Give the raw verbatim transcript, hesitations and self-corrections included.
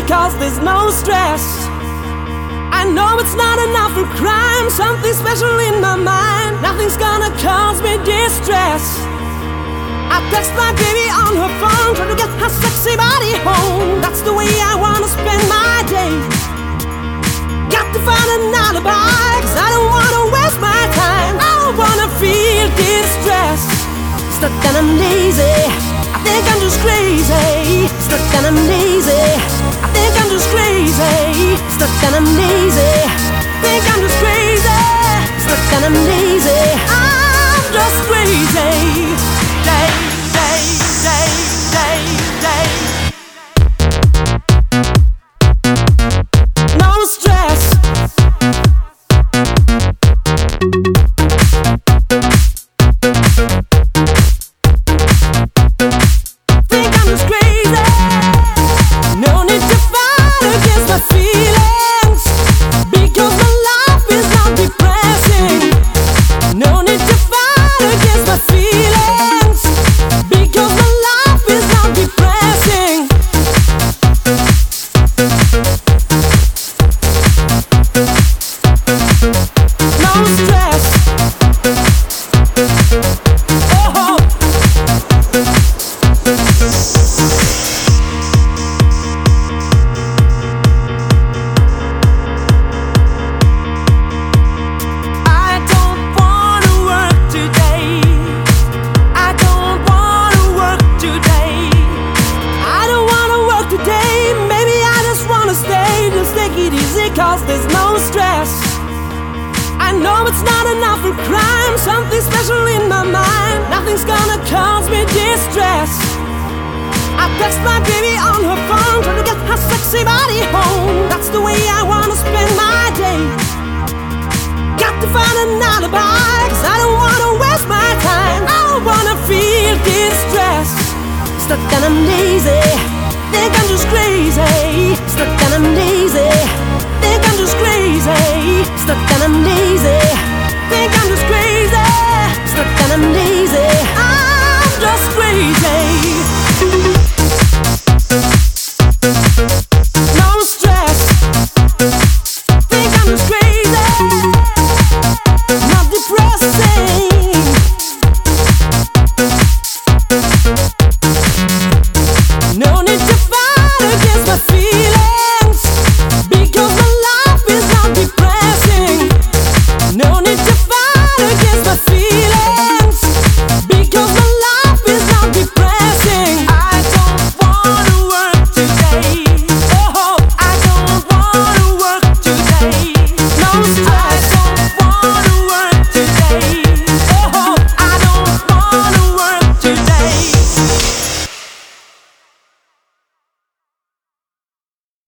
cause there's no stress. I know it's not enough for crime, something special in my mind. Nothing's gonna cause me distress. I text my baby on her phone, trying to get her sexy body home. That's the way I wanna spend my day. Got to find an alibi, cause I don't wanna waste my time. I don't wanna feel distress. Stuck and I'm lazy, I think I'm just crazy. Stuck and I'm lazy, I think I'm just crazy. Stuck and I'm lazy, think I'm just crazy. Stuck and I'm lazy, I'm just crazy. Day, day, day, day, day. No stress. Think I'm just crazy. No need to fight against my feelings, because my life is not depressing. No need to fight against my feelings, because my life is not depressing. No stress. Oh. I don't wanna work today. I don't wanna work today. I don't wanna work today. Maybe I just wanna stay. Just take it easy, cause there's no stress. I know it's not enough for crime, something special in my mind. Nothing's gonna cause me distress. I text my baby on her phone, trying to get her sexy body home. That's the way I wanna spend my day. Got to find an alibi, cause I don't wanna waste my time. I don't wanna feel distress. Stuck and I'm lazy, think I'm just crazy. Stuck and I'm lazy, think I'm just crazy. Stuck and I'm lazy.